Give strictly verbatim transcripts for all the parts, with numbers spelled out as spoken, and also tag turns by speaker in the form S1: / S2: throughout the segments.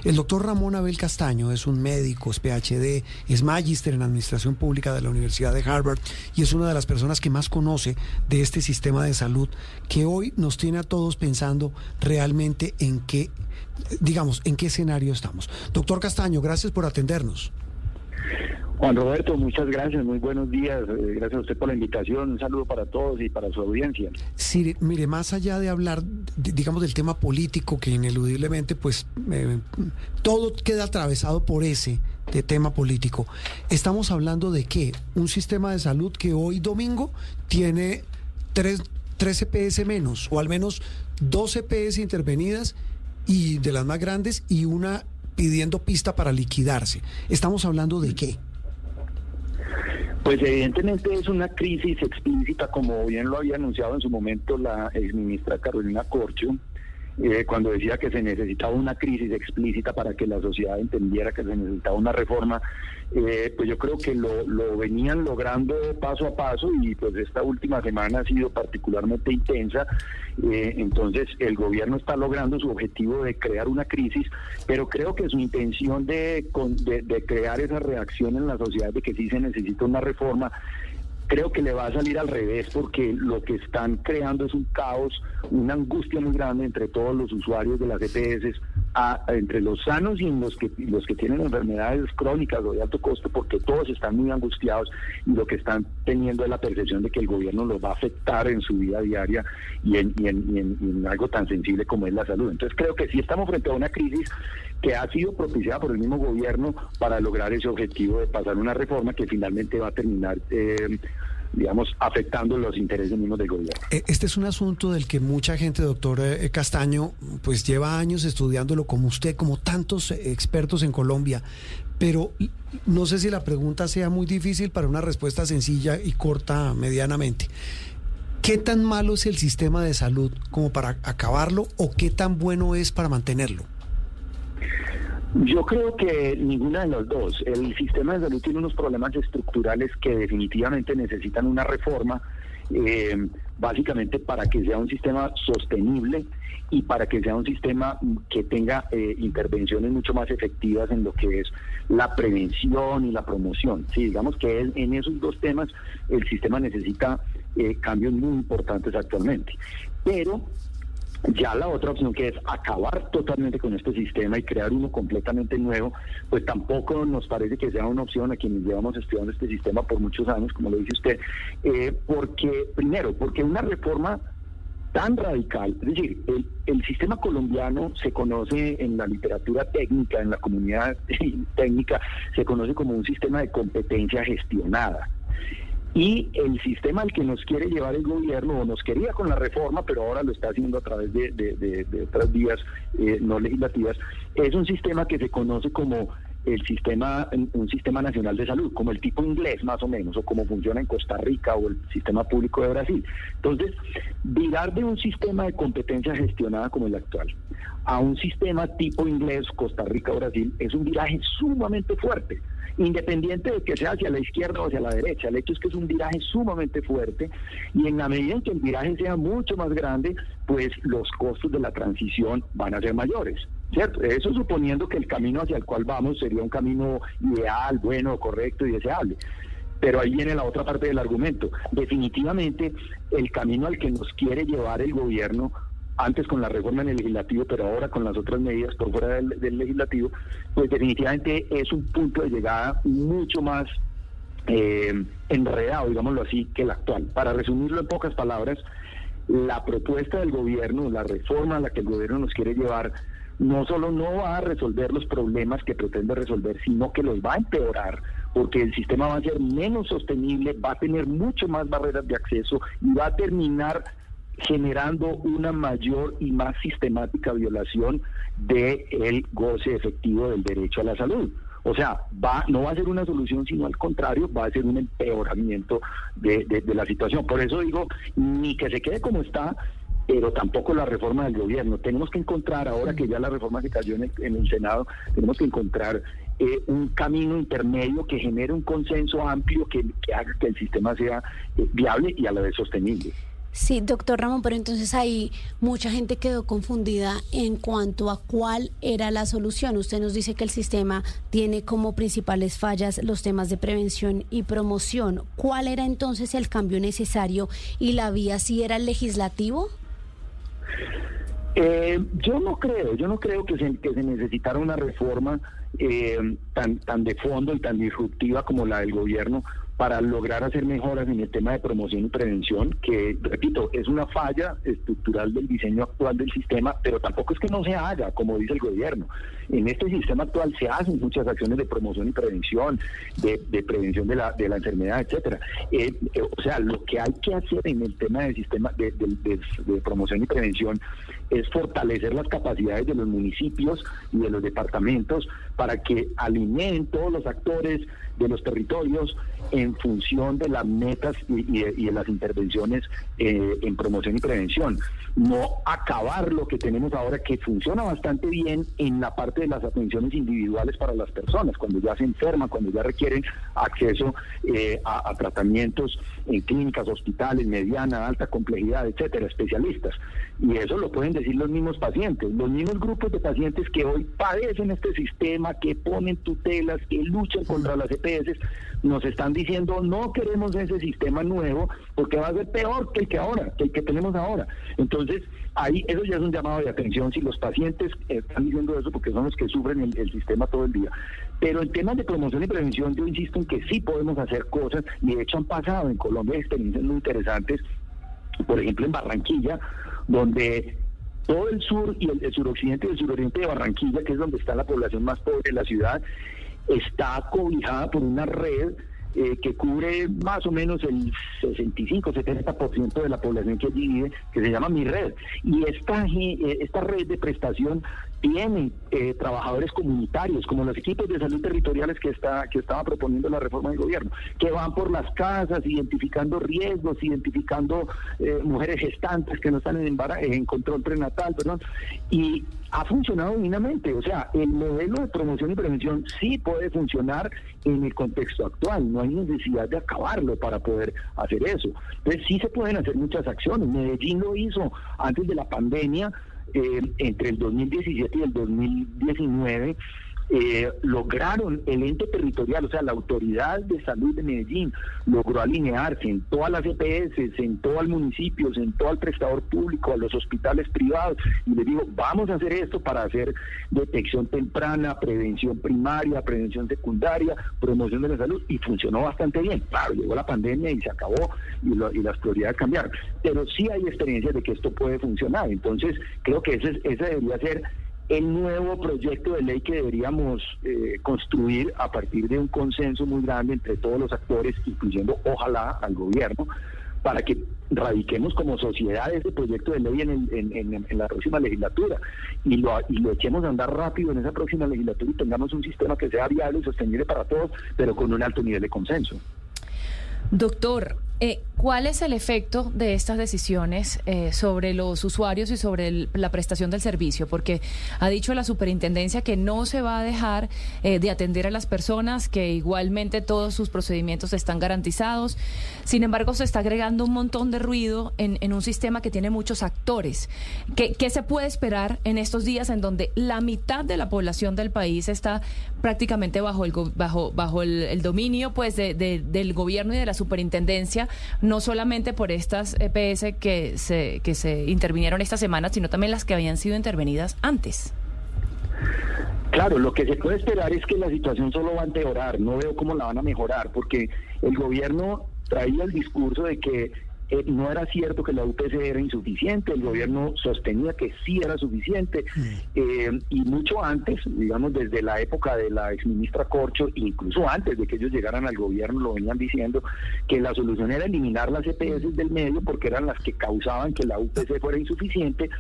S1: El doctor Ramón Abel Castaño es un médico, es P H D, es magíster en Administración Pública de la Universidad de Harvard y es una de las personas que más conoce de este sistema de salud que hoy nos tiene a todos pensando realmente en qué, digamos, en qué escenario estamos. Doctor Castaño, gracias por atendernos.
S2: Juan Roberto, muchas gracias, muy buenos días, eh, gracias a usted por la invitación, un saludo para todos y para su audiencia.
S1: Sí, mire, más allá de hablar, digamos, del tema político, que ineludiblemente, pues, eh, todo queda atravesado por ese de tema político, estamos hablando de qué, un sistema de salud que hoy domingo tiene tres, tres E P S menos, o al menos dos E P S intervenidas, y de las más grandes, y una pidiendo pista para liquidarse. ¿Estamos hablando de qué?
S2: Pues evidentemente es una crisis explícita, como bien lo había anunciado en su momento la exministra Carolina Corcho, eh, cuando decía que se necesitaba una crisis explícita para que la sociedad entendiera que se necesitaba una reforma. Eh, pues yo creo que lo, lo venían logrando paso a paso y pues esta última semana ha sido particularmente intensa. Eh, entonces el gobierno está logrando su objetivo de crear una crisis, pero creo que su intención de, de, de crear esa reacción en la sociedad de que sí se necesita una reforma, creo que le va a salir al revés, porque lo que están creando es un caos, una angustia muy grande entre todos los usuarios de las E P S, a, a, entre los sanos y los que los que tienen enfermedades crónicas o de alto costo, porque todos están muy angustiados y lo que están teniendo es la percepción de que el gobierno los va a afectar en su vida diaria y en, y en, y en, y en algo tan sensible como es la salud. Entonces creo que sí estamos frente a una crisis que ha sido propiciada por el mismo gobierno para lograr ese objetivo de pasar una reforma que finalmente va a terminar, eh, digamos, afectando los intereses mismos del gobierno.
S1: Este es un asunto del que mucha gente, doctor Castaño, pues lleva años estudiándolo, como usted, como tantos expertos en Colombia, pero no sé si la pregunta sea muy difícil para una respuesta sencilla y corta medianamente. ¿Qué tan malo es el sistema de salud como para acabarlo o qué tan bueno es para mantenerlo?
S2: Yo creo que ninguna de las dos. El sistema de salud tiene unos problemas estructurales que definitivamente necesitan una reforma, eh, básicamente para que sea un sistema sostenible y para que sea un sistema que tenga eh, intervenciones mucho más efectivas en lo que es la prevención y la promoción. Sí, digamos que es, en esos dos temas el sistema necesita eh, cambios muy importantes actualmente. Pero ya la otra opción, que es acabar totalmente con este sistema y crear uno completamente nuevo, pues tampoco nos parece que sea una opción a quienes llevamos estudiando este sistema por muchos años, como lo dice usted, eh, porque, primero, porque una reforma tan radical, es decir, el, el sistema colombiano se conoce en la literatura técnica, en la comunidad técnica, se conoce como un sistema de competencia gestionada. Y el sistema al que nos quiere llevar el gobierno, o nos quería con la reforma, pero ahora lo está haciendo a través de, de, de, de otras vías eh, no legislativas, es un sistema que se conoce como el sistema, un sistema nacional de salud, como el tipo inglés más o menos, o como funciona en Costa Rica o el sistema público de Brasil. Entonces, virar de un sistema de competencia gestionada como el actual a un sistema tipo inglés, Costa Rica o Brasil, es un viraje sumamente fuerte, independiente de que sea hacia la izquierda o hacia la derecha. El hecho es que es un viraje sumamente fuerte y en la medida en que el viraje sea mucho más grande, pues los costos de la transición van a ser mayores, ¿cierto? Eso suponiendo que el camino hacia el cual vamos sería un camino ideal, bueno, correcto y deseable. Pero ahí viene la otra parte del argumento. Definitivamente el camino al que nos quiere llevar el gobierno, antes con la reforma en el legislativo, pero ahora con las otras medidas por fuera del, del legislativo, pues definitivamente es un punto de llegada mucho más eh, enredado, digámoslo así, que el actual. Para resumirlo en pocas palabras, la propuesta del gobierno, la reforma a la que el gobierno nos quiere llevar, no solo no va a resolver los problemas que pretende resolver, sino que los va a empeorar, porque el sistema va a ser menos sostenible, va a tener mucho más barreras de acceso y va a terminar generando una mayor y más sistemática violación del goce efectivo del derecho a la salud. O sea, va no va a ser una solución, sino al contrario, va a ser un empeoramiento de, de, de la situación. Por eso digo, ni que se quede como está, pero tampoco la reforma del gobierno. Tenemos que encontrar, ahora que ya la reforma se cayó en el, en el Senado, tenemos que encontrar eh, un camino intermedio que genere un consenso amplio que, que haga que el sistema sea eh, viable y a la vez sostenible.
S3: Sí, doctor Ramón, pero entonces ahí mucha gente quedó confundida en cuanto a cuál era la solución. Usted nos dice que el sistema tiene como principales fallas los temas de prevención y promoción. ¿Cuál era entonces el cambio necesario y la vía si era el legislativo?
S2: Eh, yo no creo, yo no creo que se, que se necesitara una reforma eh, tan, tan de fondo y tan disruptiva como la del gobierno para lograr hacer mejoras en el tema de promoción y prevención, que, repito, es una falla estructural del diseño actual del sistema, pero tampoco es que no se haga, como dice el gobierno. En este sistema actual se hacen muchas acciones de promoción y prevención, de, de prevención de la, de la enfermedad, etcétera. Eh, eh, o sea, lo que hay que hacer en el tema del sistema de, de, de, de promoción y prevención es fortalecer las capacidades de los municipios y de los departamentos para que alineen todos los actores de los territorios en función de las metas y, y, y de las intervenciones eh, en promoción y prevención. No acabar lo que tenemos ahora, que funciona bastante bien en la parte de las atenciones individuales para las personas, cuando ya se enferman, cuando ya requieren acceso eh, a, a tratamientos en clínicas, hospitales, mediana, alta complejidad, etcétera, especialistas. Y eso lo pueden decir los mismos pacientes, los mismos grupos de pacientes que hoy padecen este sistema, que ponen tutelas, que luchan contra las E P S, nos están diciendo no queremos ese sistema nuevo porque va a ser peor que el que ahora, que el que tenemos ahora. Entonces, ahí eso ya es un llamado de atención si los pacientes están diciendo eso, porque son los que sufren el, el sistema todo el día. Pero en temas de promoción y prevención, yo insisto en que sí podemos hacer cosas, y de hecho han pasado en Colombia experiencias muy interesantes, por ejemplo en Barranquilla, donde todo el sur y el, el suroccidente y el suroriente de Barranquilla, que es donde está la población más pobre de la ciudad, está cobijada por una red eh, que cubre más o menos el sesenta y cinco, setenta por ciento de la población que allí vive, que se llama Mi Red. Y esta, eh, esta red de prestación tiene eh, trabajadores comunitarios, como los equipos de salud territoriales que está que estaba proponiendo la reforma del gobierno, que van por las casas identificando riesgos, identificando eh, mujeres gestantes que no están en, embarazo, en control prenatal, perdón, y ha funcionado divinamente. O sea, el modelo de promoción y prevención sí puede funcionar en el contexto actual, no hay necesidad de acabarlo para poder hacer eso. Entonces sí se pueden hacer muchas acciones. Medellín lo hizo antes de la pandemia, eh, entre el dos mil diecisiete y el dos mil diecinueve, Eh, lograron el ente territorial, o sea, la autoridad de salud de Medellín logró alinearse en todas las E P S, en todo el municipio, en todo el prestador público, a los hospitales privados, y les digo, vamos a hacer esto para hacer detección temprana, prevención primaria, prevención secundaria, promoción de la salud, y funcionó bastante bien. Claro, llegó la pandemia y se acabó, y, lo, y las prioridades cambiaron, pero sí hay experiencias de que esto puede funcionar. Entonces creo que ese, ese debería ser el nuevo proyecto de ley que deberíamos eh, construir a partir de un consenso muy grande entre todos los actores, incluyendo ojalá al gobierno, para que radiquemos como sociedad ese proyecto de ley en, el, en, en, en la próxima legislatura y lo, y lo echemos a andar rápido en esa próxima legislatura y tengamos un sistema que sea viable y sostenible para todos, pero con un alto nivel de consenso.
S4: Doctor, eh, ¿cuál es el efecto de estas decisiones eh, sobre los usuarios y sobre el, la prestación del servicio? Porque ha dicho la superintendencia que no se va a dejar eh, de atender a las personas, que igualmente todos sus procedimientos están garantizados. Sin embargo, se está agregando un montón de ruido en, en un sistema que tiene muchos actores. ¿Qué, qué se puede esperar en estos días en donde la mitad de la población del país está prácticamente bajo el, bajo, bajo el, el dominio pues de, de, del gobierno y de la superintendencia, no solamente por estas E P S que se, que se intervinieron esta semana, sino también las que habían sido intervenidas antes?
S2: Claro, lo que se puede esperar es que la situación solo va a empeorar, no veo cómo la van a mejorar, porque el gobierno traía el discurso de que Eh, no era cierto que la U P C era insuficiente, el gobierno sostenía que sí era suficiente, eh, y mucho antes, digamos desde la época de la exministra Corcho, incluso antes de que ellos llegaran al gobierno, lo venían diciendo, que la solución era eliminar las E P S del medio porque eran las que causaban que la U P C fuera insuficiente,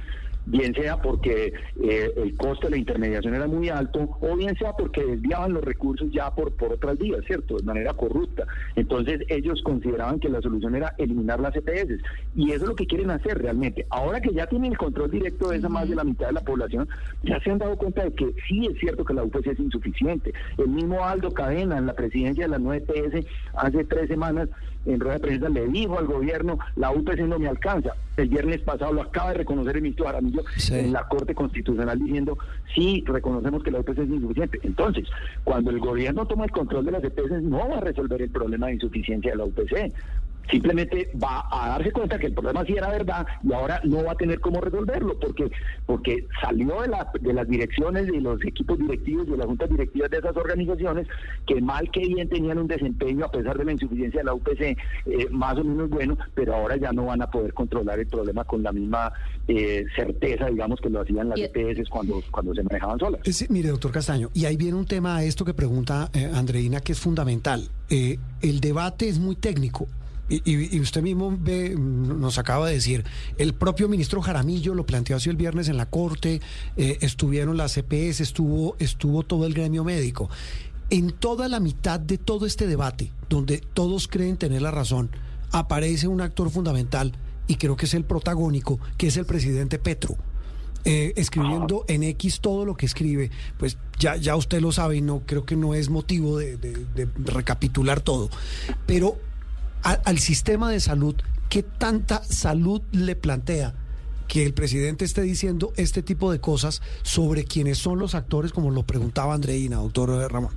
S2: bien sea porque eh, el costo de la intermediación era muy alto, o bien sea porque desviaban los recursos ya por, por otras vías, ¿cierto? De manera corrupta. Entonces ellos consideraban que la solución era eliminar las E P S, y eso es lo que quieren hacer realmente. Ahora que ya tienen el control directo de esa más de la mitad de la población, ya se han dado cuenta de que sí es cierto que la U P C es insuficiente. El mismo Aldo Cadena, en la presidencia de la nueva E P S, hace tres semanas, en rueda de prensa, le dijo al gobierno: la U P C no me alcanza. El viernes pasado lo acaba de reconocer el ministro Jaramillo sí. en la Corte Constitucional, diciendo: sí, reconocemos que la U P C es insuficiente. Entonces, cuando el gobierno toma el control de las E P S, no va a resolver el problema de insuficiencia de la U P C. Simplemente va a darse cuenta que el problema sí era verdad, y ahora no va a tener cómo resolverlo, porque porque salió de, la, de las direcciones, de los equipos directivos, de las juntas directivas de esas organizaciones, que mal que bien tenían un desempeño, a pesar de la insuficiencia de la U P C, eh, más o menos bueno, pero ahora ya no van a poder controlar el problema con la misma eh, certeza, digamos, que lo hacían las E P S cuando, cuando se manejaban solas.
S1: Sí, mire, doctor Castaño, y ahí viene un tema a esto que pregunta eh, Andreina, que es fundamental. Eh, el debate es muy técnico. Y, y, y usted mismo ve, nos acaba de decir, el propio ministro Jaramillo lo planteó así el viernes en la Corte, eh, estuvieron las E P S, estuvo, estuvo todo el gremio médico. En toda la mitad de todo este debate, donde todos creen tener la razón, aparece un actor fundamental, y creo que es el protagónico, que es el presidente Petro. Eh, escribiendo en X todo lo que escribe, pues ya, ya usted lo sabe, y no creo que no es motivo de, de, de recapitular todo. Pero al sistema de salud, ¿qué tanta salud le plantea que el presidente esté diciendo este tipo de cosas sobre quiénes son los actores, como lo preguntaba Andreina, doctor Ramón?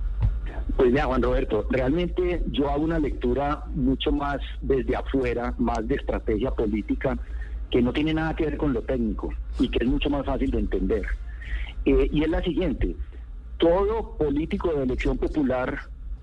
S2: Pues mira, Juan Roberto, realmente yo hago una lectura mucho más desde afuera, más de estrategia política, que no tiene nada que ver con lo técnico y que es mucho más fácil de entender. Eh, y es la siguiente: todo político de elección popular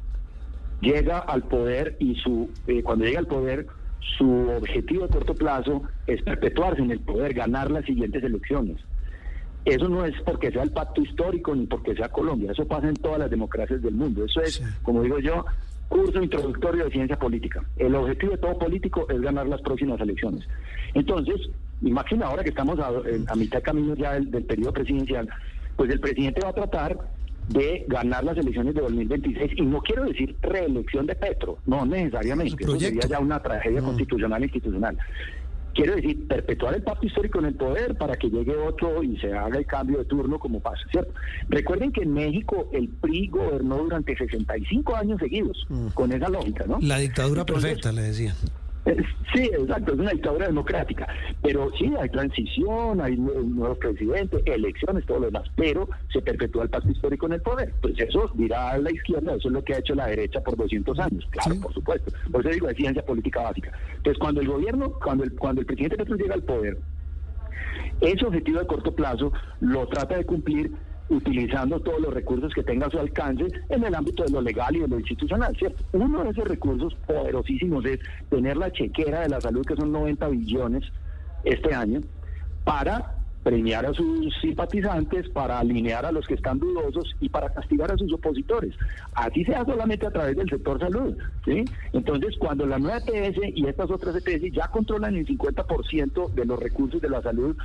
S2: llega al poder, y su eh, cuando llega al poder, su objetivo a corto plazo es perpetuarse en el poder, ganar las siguientes elecciones. Eso no es porque sea el pacto histórico ni porque sea Colombia, eso pasa en todas las democracias del mundo. Eso es, sí. como digo yo, curso introductorio de ciencia política. El objetivo de todo político es ganar las próximas elecciones. Entonces, imagina ahora que estamos a, a mitad de camino ya del, del periodo presidencial, pues el presidente va a tratar de ganar las elecciones de dos mil veintiséis, y no quiero decir reelección de Petro, no necesariamente, eso sería ya una tragedia no. constitucional e institucional. Quiero decir, perpetuar el pacto histórico en el poder para que llegue otro y se haga el cambio de turno como pasa, ¿cierto? Recuerden que en México el P R I gobernó durante sesenta y cinco años seguidos, mm. con esa lógica, ¿no?
S1: La dictadura Entonces, perfecta, le decían.
S2: Sí, exacto, es una dictadura democrática, pero sí, hay transición, hay nuevos presidentes, elecciones, todo lo demás, pero se perpetúa el pacto histórico en el poder. Pues eso dirá la izquierda, eso es lo que ha hecho la derecha por doscientos años, claro, sí. por supuesto, por eso digo, es ciencia política básica. Entonces, cuando el gobierno, cuando el, cuando el presidente Petro llega al poder, ese objetivo de corto plazo lo trata de cumplir utilizando todos los recursos que tenga a su alcance en el ámbito de lo legal y de lo institucional, ¿cierto? Uno de esos recursos poderosísimos es tener la chequera de la salud, que son noventa billones este año, para premiar a sus simpatizantes, para alinear a los que están dudosos y para castigar a sus opositores. Así sea solamente a través del sector salud, ¿sí? Entonces, cuando la nueva E P S y estas otras E P S ya controlan el cincuenta por ciento de los recursos de la salud,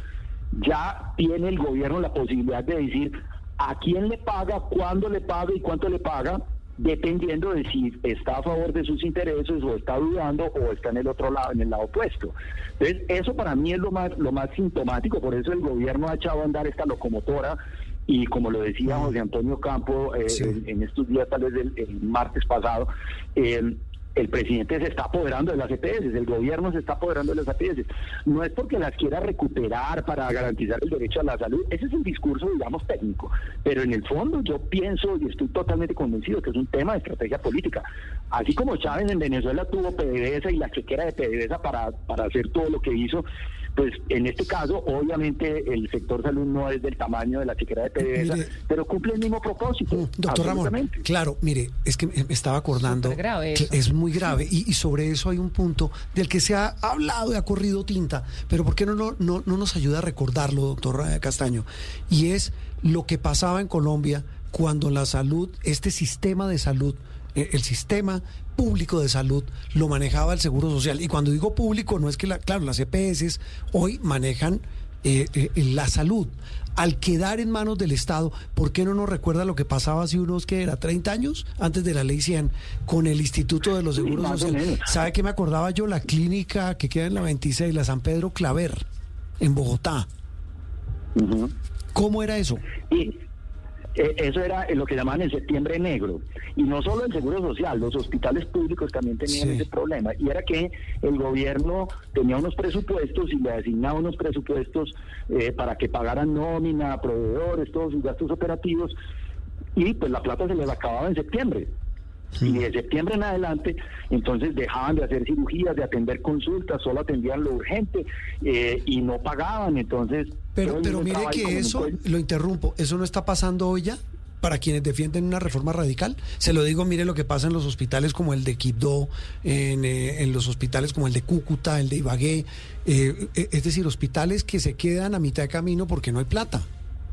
S2: ya tiene el gobierno la posibilidad de decir a quién le paga, cuándo le paga y cuánto le paga, dependiendo de si está a favor de sus intereses o está dudando o está en el otro lado, en el lado opuesto. Entonces, eso para mí es lo más, lo más sintomático, por eso el gobierno ha echado a andar esta locomotora, y como lo decía José Antonio Campo eh, sí. en, en estos días, tal vez el, el martes pasado, eh, el presidente se está apoderando de las E P S, el gobierno se está apoderando de las E P S. No es porque las quiera recuperar para garantizar el derecho a la salud, ese es un discurso, digamos, técnico, pero en el fondo yo pienso y estoy totalmente convencido que es un tema de estrategia política. Así como Chávez en Venezuela tuvo P D V S a y la chequera de P D V S a para, para hacer todo lo que hizo, pues en este caso, obviamente, el sector salud no es del tamaño de la chequera de P D V S, mire, pero cumple el mismo propósito.
S1: Doctor Ramón, claro, mire, es que me estaba acordando, que es muy grave, y, y sobre eso hay un punto del que se ha hablado y ha corrido tinta, pero ¿por qué no, no, no, no nos ayuda a recordarlo, doctor Castaño? Y es lo que pasaba en Colombia cuando la salud, este sistema de salud, el sistema público de salud lo manejaba el Seguro Social. Y cuando digo público, no es que, la, claro, las E P S hoy manejan eh, eh, la salud, al quedar en manos del Estado, ¿por qué no nos recuerda lo que pasaba hace unos, que era, treinta años, antes de la ley cien, con el Instituto de los Seguros
S2: Sí,
S1: Sociales? ¿Sabe qué me acordaba yo? La clínica que queda en la veintiséis, la San Pedro Claver, en Bogotá.
S2: Uh-huh.
S1: ¿Cómo era eso?
S2: Y eh, eso era lo que llamaban el septiembre negro. Y no solo el Seguro Social, los hospitales públicos también tenían
S1: Sí.
S2: ese problema. Y era que el gobierno tenía unos presupuestos y le asignaba unos presupuestos eh, para que pagaran nómina, proveedores, todos sus gastos operativos. Y pues la plata se les acababa en septiembre. Y de septiembre en adelante, entonces dejaban de hacer cirugías, de atender consultas, solo atendían lo urgente eh, y no pagaban. Entonces,
S1: Pero,
S2: todo el
S1: pero
S2: mundo
S1: mire
S2: estaba ahí
S1: que
S2: como en un
S1: eso,
S2: cuello.
S1: lo interrumpo, eso no está pasando hoy ya para quienes defienden una reforma radical. Se lo digo, mire lo que pasa en los hospitales como el de Quibdó, en, eh, en los hospitales como el de Cúcuta, el de Ibagué, eh, eh, es decir, hospitales que se quedan a mitad de camino porque no hay plata.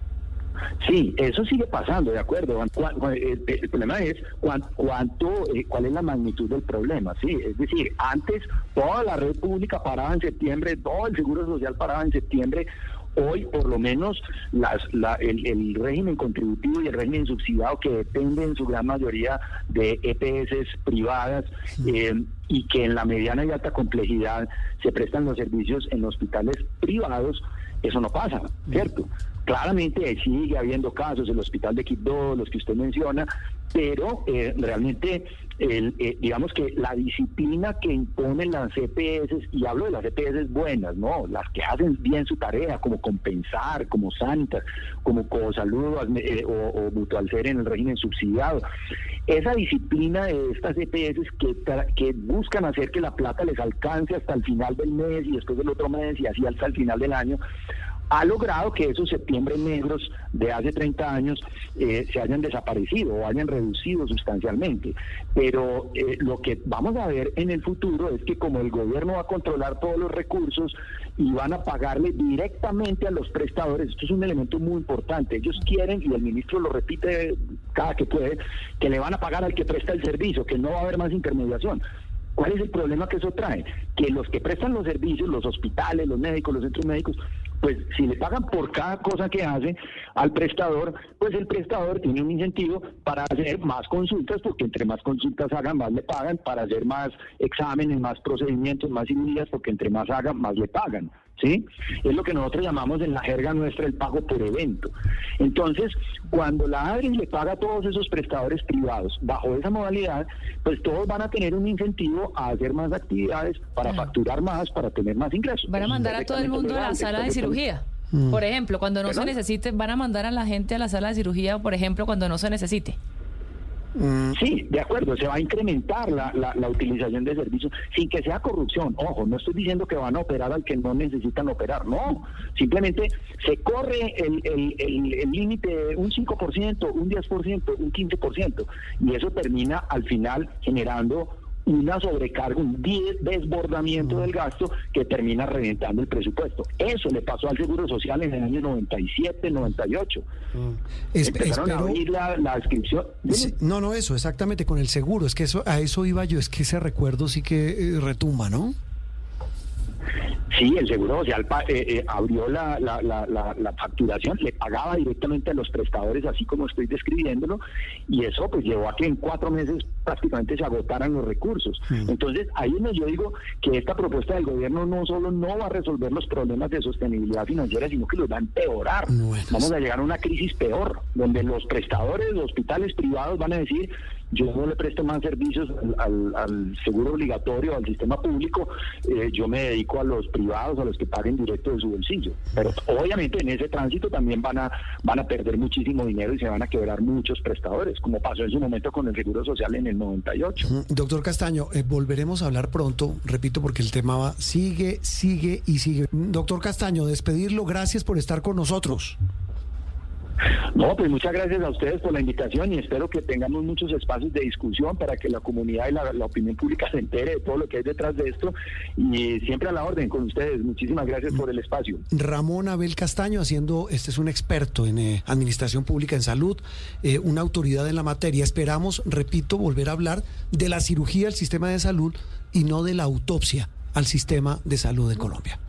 S2: Sí, eso sigue pasando, de acuerdo. Cu- cu- El, el problema es cuán- cuánto, eh, cuál es la magnitud del problema, sí. Es decir, antes toda la red pública paraba en septiembre, todo el Seguro Social paraba en septiembre. Hoy, por lo menos, las, la, el, el régimen contributivo y el régimen subsidiado, que depende en su gran mayoría de E P S privadas, eh, y que en la mediana y alta complejidad se prestan los servicios en hospitales privados, eso no pasa, ¿cierto? Claramente sigue habiendo casos, el hospital de Quibdó, los que usted menciona, pero eh, realmente, el, eh, digamos que la disciplina que imponen las E P S, y hablo de las E P S buenas, ¿no? Las que hacen bien su tarea, como Compensar, como Sanitas, como Cosalud eh, o, o Mutualser en el régimen subsidiado. Esa disciplina de estas E P S que, tra- que buscan hacer que la plata les alcance hasta el final del mes y después del otro mes y así hasta el final del año, ha logrado que esos septiembre negros de hace treinta años eh, se hayan desaparecido o hayan reducido sustancialmente. Pero eh, lo que vamos a ver en el futuro es que como el gobierno va a controlar todos los recursos y van a pagarle directamente a los prestadores, esto es un elemento muy importante. Ellos quieren, y el ministro lo repite cada que puede, que le van a pagar al que presta el servicio, que no va a haber más intermediación. ¿Cuál es el problema que eso trae? Que los que prestan los servicios, los hospitales, los médicos, los centros médicos, pues si le pagan por cada cosa que hace al prestador, pues el prestador tiene un incentivo para hacer más consultas, porque entre más consultas hagan, más le pagan, para hacer más exámenes, más procedimientos, más cirugías, porque entre más hagan, más le pagan. ¿Sí? Es lo que nosotros llamamos en la jerga nuestra el pago por evento. Entonces, cuando la ADRES le paga a todos esos prestadores privados bajo esa modalidad, pues todos van a tener un incentivo a hacer más actividades para facturar más, para tener más ingresos.
S4: Van a mandar a todo el mundo a la sala de cirugía. Por ejemplo, cuando no se necesite, van a mandar a la gente a la sala de cirugía, por ejemplo, cuando no se necesite.
S2: Sí, de acuerdo, se va a incrementar la, la, la utilización de servicios sin que sea corrupción. Ojo, no estoy diciendo que van a operar al que no necesitan operar, no. Simplemente se corre el el, el, el límite de un cinco por ciento, un diez por ciento, un quince por ciento, y eso termina al final generando una sobrecarga, un desbordamiento del gasto que termina reventando el presupuesto. Eso le pasó al Seguro Social en el año noventa y siete, noventa y ocho.
S1: Es-
S2: Empezaron
S1: espero-
S2: a abrir la, la inscripción.
S1: Sí, no, no, eso, exactamente, con el seguro. Es que eso, a eso iba yo, es que ese recuerdo sí que eh, retumba, ¿no?
S2: Sí, el Seguro Social pa- eh, eh, abrió la, la, la, la, la facturación, le pagaba directamente a los prestadores, así como estoy describiéndolo, y eso pues llevó a que en cuatro meses prácticamente se agotaran los recursos.
S1: Mm.
S2: Entonces, ahí es donde yo digo que esta propuesta del gobierno no solo no va a resolver los problemas de sostenibilidad financiera, sino que los va a empeorar.
S1: Bueno,
S2: Vamos a llegar a una crisis peor, donde los prestadores, los hospitales privados van a decir: yo no le presto más servicios al, al, al seguro obligatorio, al sistema público, eh, yo me dedico a los privados, a los que paguen directo de su bolsillo. Pero obviamente en ese tránsito también van a van a perder muchísimo dinero y se van a quebrar muchos prestadores, como pasó en su momento con el Seguro Social en el noventa y ocho.
S1: Mm, Doctor Castaño, eh, volveremos a hablar pronto, repito, porque el tema va, sigue, sigue y sigue. Mm, Doctor Castaño, despedirlo, gracias por estar con nosotros.
S2: No, pues muchas gracias a ustedes por la invitación y espero que tengamos muchos espacios de discusión para que la comunidad y la, la opinión pública se entere de todo lo que hay detrás de esto, y siempre a la orden con ustedes. Muchísimas gracias por el espacio.
S1: Ramón Abel Castaño, haciendo, este es un experto en eh, administración pública en salud, eh, una autoridad en la materia. Esperamos, repito, volver a hablar de la cirugía al sistema de salud y no de la autopsia al sistema de salud de Colombia.